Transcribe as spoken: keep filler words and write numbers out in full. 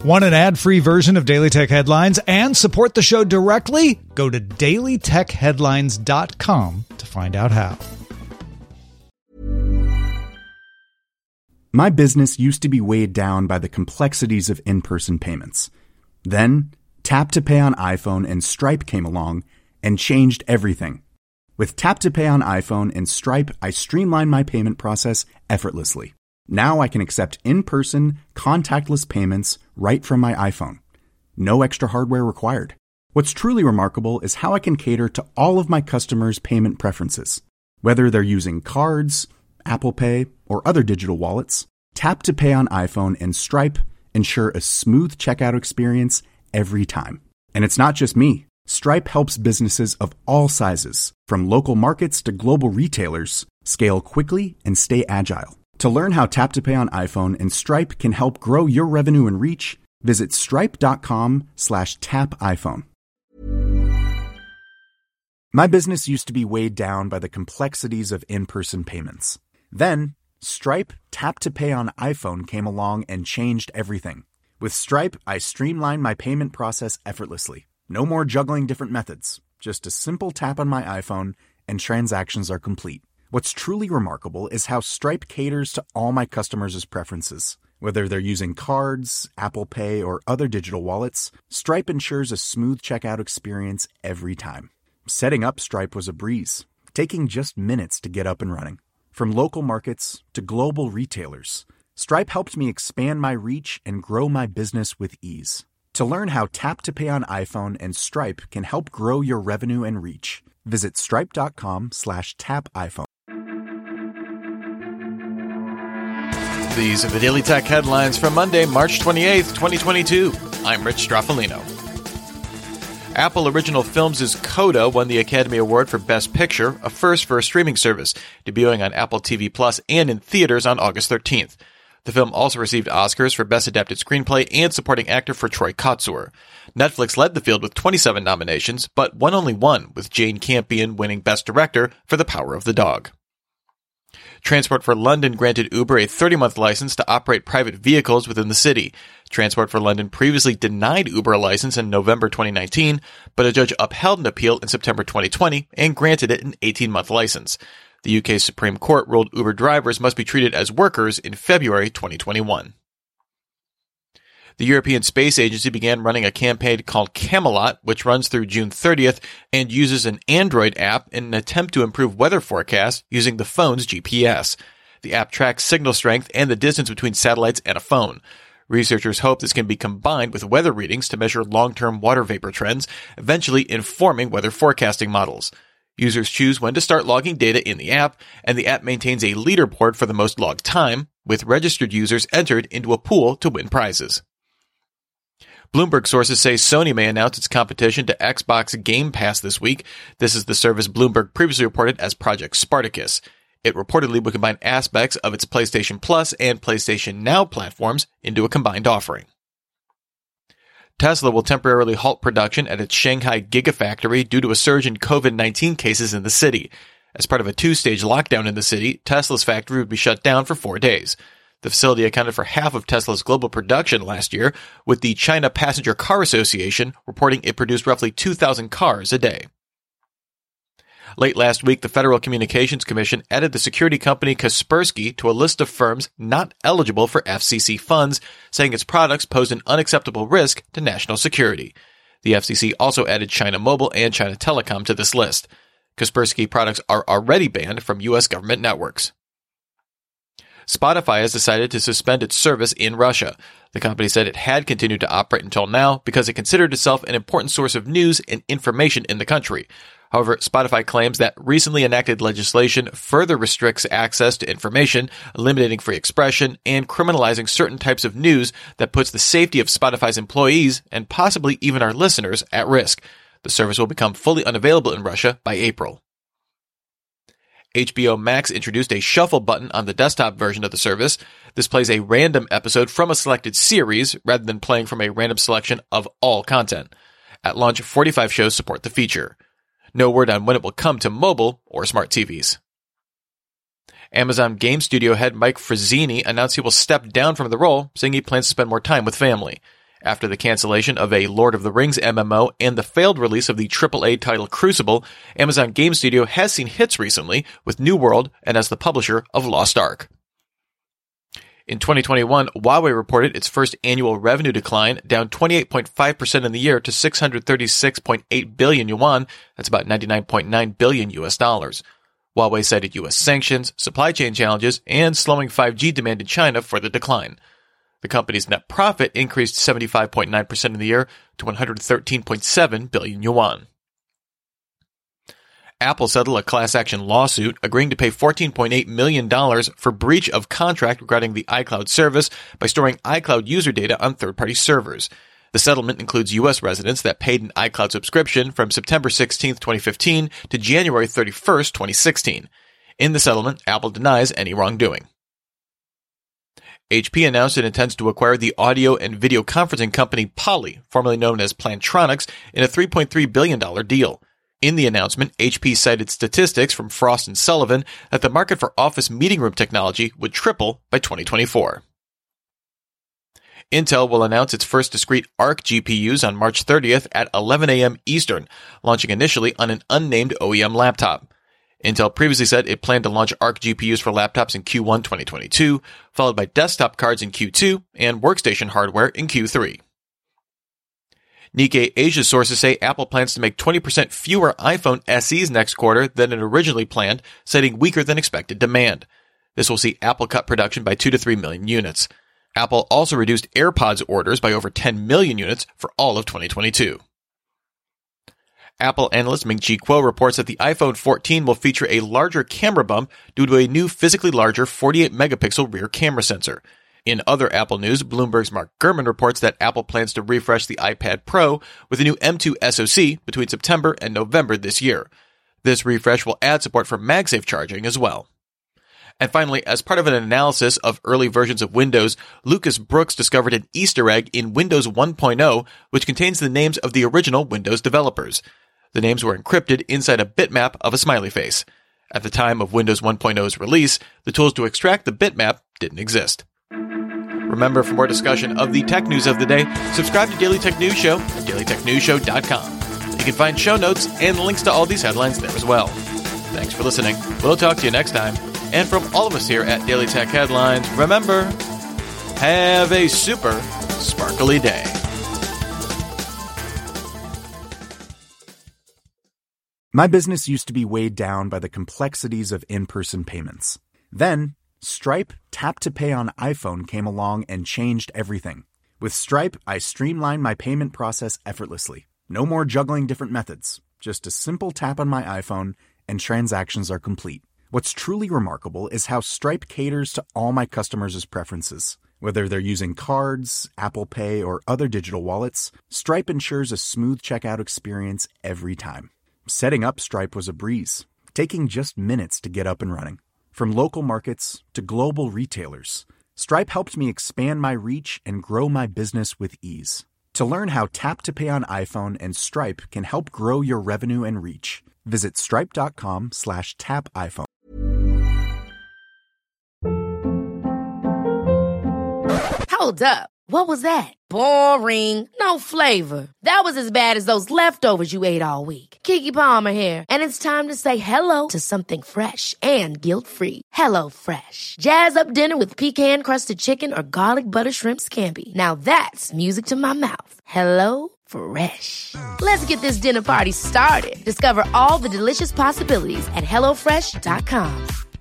Want an ad-free version of Daily Tech Headlines and support the show directly? Go to daily tech headlines dot com to find out how. My business used to be weighed down by the complexities of in-person payments. Then, Tap to Pay on iPhone and Stripe came along and changed everything. With Tap to Pay on iPhone and Stripe, I streamlined my payment process effortlessly. Now I can accept in-person, contactless payments right from my iPhone. No extra hardware required. What's truly remarkable is how I can cater to all of my customers' payment preferences. Whether they're using cards, Apple Pay, or other digital wallets, Tap to Pay on iPhone and Stripe ensure a smooth checkout experience every time. And it's not just me. Stripe helps businesses of all sizes, from local markets to global retailers, scale quickly and stay agile. To learn how Tap to Pay on iPhone and Stripe can help grow your revenue and reach, visit stripe.com slash tap iPhone. My business used to be weighed down by the complexities of in-person payments. Then, Stripe Tap to Pay on iPhone came along and changed everything. With Stripe, I streamlined my payment process effortlessly. No more juggling different methods. Just a simple tap on my iPhone and transactions are complete. What's truly remarkable is how Stripe caters to all my customers' preferences. Whether they're using cards, Apple Pay, or other digital wallets, Stripe ensures a smooth checkout experience every time. Setting up Stripe was a breeze, taking just minutes to get up and running. From local markets to global retailers, Stripe helped me expand my reach and grow my business with ease. To learn how Tap to Pay on iPhone and Stripe can help grow your revenue and reach, visit stripe.com slash tap iPhone. These are the Daily Tech Headlines for Monday, March twenty-eighth, twenty twenty-two. I'm Rich Straffolino. Apple Original Films' Coda won the Academy Award for Best Picture, a first for a streaming service, debuting on Apple T V Plus and in theaters on August thirteenth. The film also received Oscars for Best Adapted Screenplay and Supporting Actor for Troy Kotsur. Netflix led the field with twenty-seven nominations, but won only one, with Jane Campion winning Best Director for The Power of the Dog. Transport for London granted Uber a thirty-month license to operate private vehicles within the city. Transport for London previously denied Uber a license in November twenty nineteen, but a judge upheld an appeal in September twenty twenty and granted it an eighteen-month license. The U K Supreme Court ruled Uber drivers must be treated as workers in February twenty twenty-one. The European Space Agency began running a campaign called Camelot, which runs through June thirtieth and uses an Android app in an attempt to improve weather forecasts using the phone's G P S. The app tracks signal strength and the distance between satellites and a phone. Researchers hope this can be combined with weather readings to measure long-term water vapor trends, eventually informing weather forecasting models. Users choose when to start logging data in the app, and the app maintains a leaderboard for the most logged time, with registered users entered into a pool to win prizes. Bloomberg sources say Sony may announce its competition to Xbox Game Pass this week. This is the service Bloomberg previously reported as Project Spartacus. It reportedly would combine aspects of its PlayStation Plus and PlayStation Now platforms into a combined offering. Tesla will temporarily halt production at its Shanghai Gigafactory due to a surge in covid nineteen cases in the city. As part of a two-stage lockdown in the city, Tesla's factory would be shut down for four days. The facility accounted for half of Tesla's global production last year, with the China Passenger Car Association reporting it produced roughly two thousand cars a day. Late last week, the Federal Communications Commission added the security company Kaspersky to a list of firms not eligible for F C C funds, saying its products pose an unacceptable risk to national security. The F C C also added China Mobile and China Telecom to this list. Kaspersky products are already banned from U S government networks. Spotify has decided to suspend its service in Russia. The company said it had continued to operate until now because it considered itself an important source of news and information in the country. However, Spotify claims that recently enacted legislation further restricts access to information, eliminating free expression, and criminalizing certain types of news that puts the safety of Spotify's employees and possibly even our listeners at risk. The service will become fully unavailable in Russia by April. H B O Max introduced a shuffle button on the desktop version of the service. This plays a random episode from a selected series rather than playing from a random selection of all content. At launch, forty-five shows support the feature. No word on when it will come to mobile or smart T Vs. Amazon Game Studio head Mike Frazzini announced he will step down from the role, saying he plans to spend more time with family. After the cancellation of a Lord of the Rings M M O and the failed release of the triple A title Crucible, Amazon Game Studio has seen hits recently with New World and as the publisher of Lost Ark. In twenty twenty-one, Huawei reported its first annual revenue decline, down twenty-eight point five percent in the year to six hundred thirty-six point eight billion yuan. That's about ninety-nine point nine billion U S dollars. Huawei cited U S sanctions, supply chain challenges, and slowing five G demand in China for the decline. The company's net profit increased seventy-five point nine percent in the year to one hundred thirteen point seven billion yuan. Apple settled a class action lawsuit agreeing to pay fourteen point eight million dollars for breach of contract regarding the iCloud service by storing iCloud user data on third-party servers. The settlement includes U S residents that paid an iCloud subscription from September sixteenth, twenty fifteen to January thirty-first, twenty sixteen. In the settlement, Apple denies any wrongdoing. H P announced it intends to acquire the audio and video conferencing company Poly, formerly known as Plantronics, in a three point three billion dollars deal. In the announcement, H P cited statistics from Frost and Sullivan that the market for office meeting room technology would triple by twenty twenty-four. Intel will announce its first discrete Arc G P Us on March thirtieth at eleven a.m. Eastern, launching initially on an unnamed O E M laptop. Intel previously said it planned to launch Arc G P Us for laptops in Q one twenty twenty-two, followed by desktop cards in Q two and workstation hardware in Q three. Nikkei Asia sources say Apple plans to make twenty percent fewer iPhone S Es next quarter than it originally planned, citing weaker than expected demand. This will see Apple cut production by two to three million units. Apple also reduced AirPods orders by over ten million units for all of twenty twenty-two. Apple analyst Ming-Chi Kuo reports that the iPhone fourteen will feature a larger camera bump due to a new physically larger forty-eight megapixel rear camera sensor. In other Apple news, Bloomberg's Mark Gurman reports that Apple plans to refresh the iPad Pro with a new M two S O C between September and November this year. This refresh will add support for MagSafe charging as well. And finally, as part of an analysis of early versions of Windows, Lucas Brooks discovered an Easter egg in Windows one point oh, which contains the names of the original Windows developers. The names were encrypted inside a bitmap of a smiley face. At the time of Windows one point oh's release, the tools to extract the bitmap didn't exist. Remember, for more discussion of the tech news of the day, subscribe to Daily Tech News Show at daily tech news show dot com. You can find show notes and links to all these headlines there as well. Thanks for listening. We'll talk to you next time. And from all of us here at Daily Tech Headlines, remember, have a super sparkly day. My business used to be weighed down by the complexities of in-person payments. Then, Stripe Tap to Pay on iPhone came along and changed everything. With Stripe, I streamlined my payment process effortlessly. No more juggling different methods. Just a simple tap on my iPhone and transactions are complete. What's truly remarkable is how Stripe caters to all my customers' preferences. Whether they're using cards, Apple Pay, or other digital wallets, Stripe ensures a smooth checkout experience every time. Setting up Stripe was a breeze, taking just minutes to get up and running. From local markets to global retailers, Stripe helped me expand my reach and grow my business with ease. To learn how Tap to Pay on iPhone and Stripe can help grow your revenue and reach, visit stripe.com slash tap iPhone. Hold up. What was that? Boring. No flavor. That was as bad as those leftovers you ate all week. Keke Palmer here. And it's time to say hello to something fresh and guilt-free. Hello Fresh. Jazz up dinner with pecan-crusted chicken or garlic butter shrimp scampi. Now that's music to my mouth. Hello Fresh. Let's get this dinner party started. Discover all the delicious possibilities at hello fresh dot com.